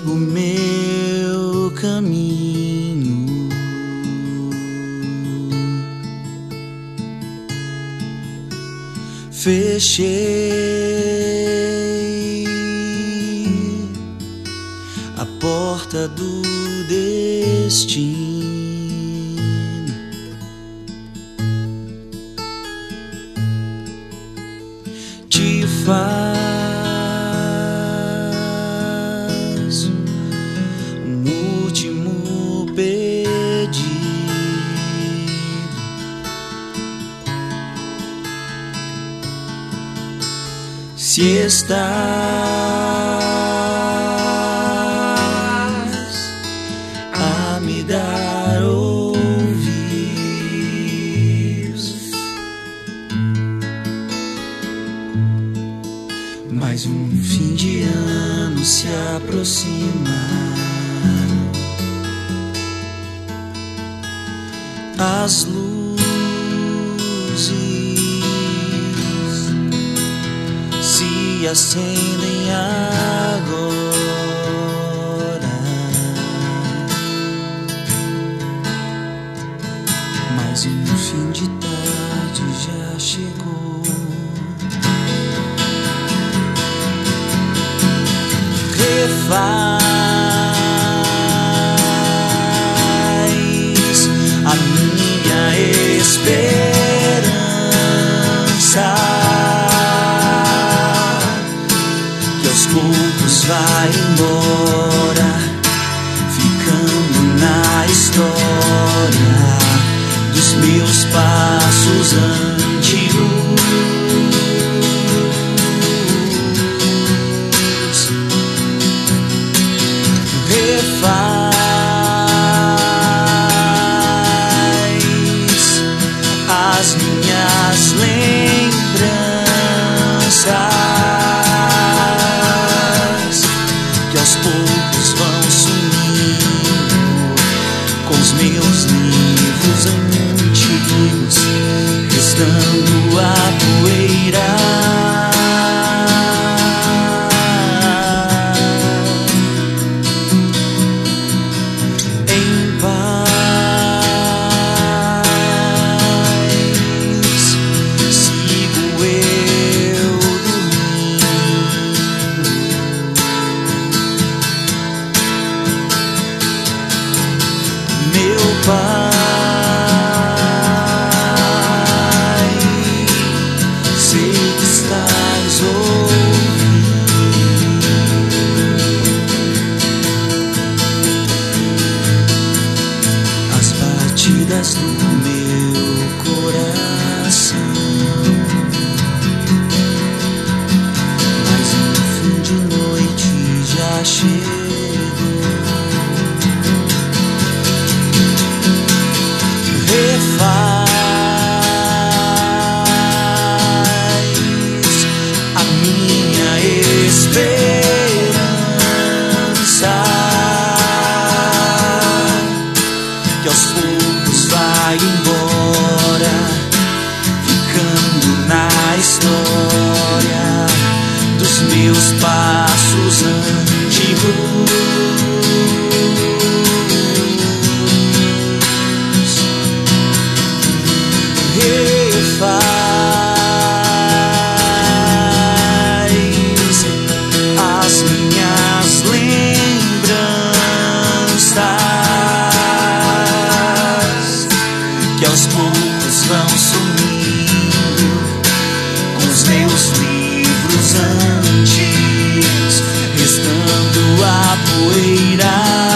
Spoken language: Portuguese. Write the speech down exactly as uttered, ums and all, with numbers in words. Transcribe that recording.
o meu caminho. Fechei a porta do destino. Te faz um último pedido. Se estás a me dar ouvidos, mais um fim de ano se aproxima. As luzes se acendem agora, mas um fim de tarde já chegou. Refaz a minha esperança, que aos poucos vai embora, ficando na história dos meus passos antigos. Refaz as minhas lembranças, que aos poucos vão sumindo com os meus livros antigos, restando a poeira. Pai, sei que estás ouvindo as batidas do meu coração, mas um fim de noite já chegou. Refaz a minha esperança, que aos poucos vai embora, ficando na história dos meus passos antigos. Refaz as minhas lembranças, que aos poucos vão sumindo com os meus livros antigos, restando a poeira.